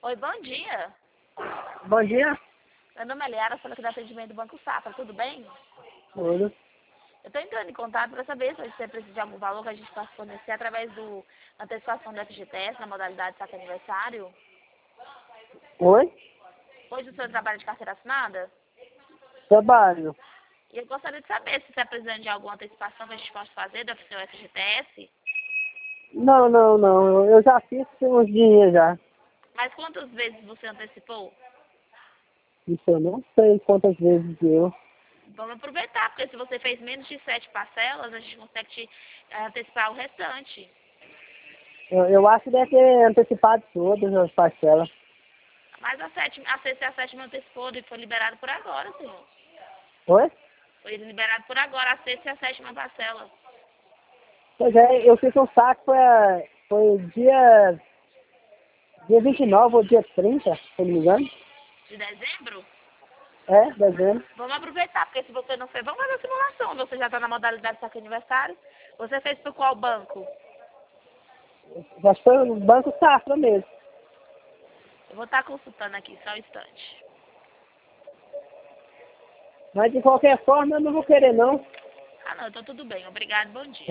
Oi, bom dia. Bom dia. Meu nome é Liara, sou aqui do atendimento do Banco Safra, tudo bem? Tudo. Eu estou entrando em contato para saber se você precisa de algum valor que a gente possa fornecer através do antecipação do FGTS na modalidade saque aniversário. Oi? Hoje o senhor trabalha de carteira assinada? Trabalho. E eu gostaria de saber se você está precisando de alguma antecipação que a gente possa fazer do seu FGTS. Não. Eu já fiz uns dias já. Mas quantas vezes você antecipou? Isso eu não sei quantas vezes eu. Vamos aproveitar, porque se você fez menos de 7 parcelas, a gente consegue te antecipar o restante. Eu acho que deve ter antecipado todas as parcelas. Mas a sexta e a sétima antecipou e foi liberado por agora, senhor. Oi? Foi liberado por agora, a sexta e a sétima parcela. Pois é, eu fiz um saque, foi dia 29 ou dia 30, se não me engano. De dezembro? É, dezembro. Vamos aproveitar, porque se você não fez, vamos fazer a simulação. Você já está na modalidade saque aniversário. Você fez por qual banco? Já foi no Banco Safra mesmo. Eu vou estar consultando aqui, só um instante. Mas de qualquer forma eu não vou querer não. Ah, não, então tudo bem. Obrigado, bom dia.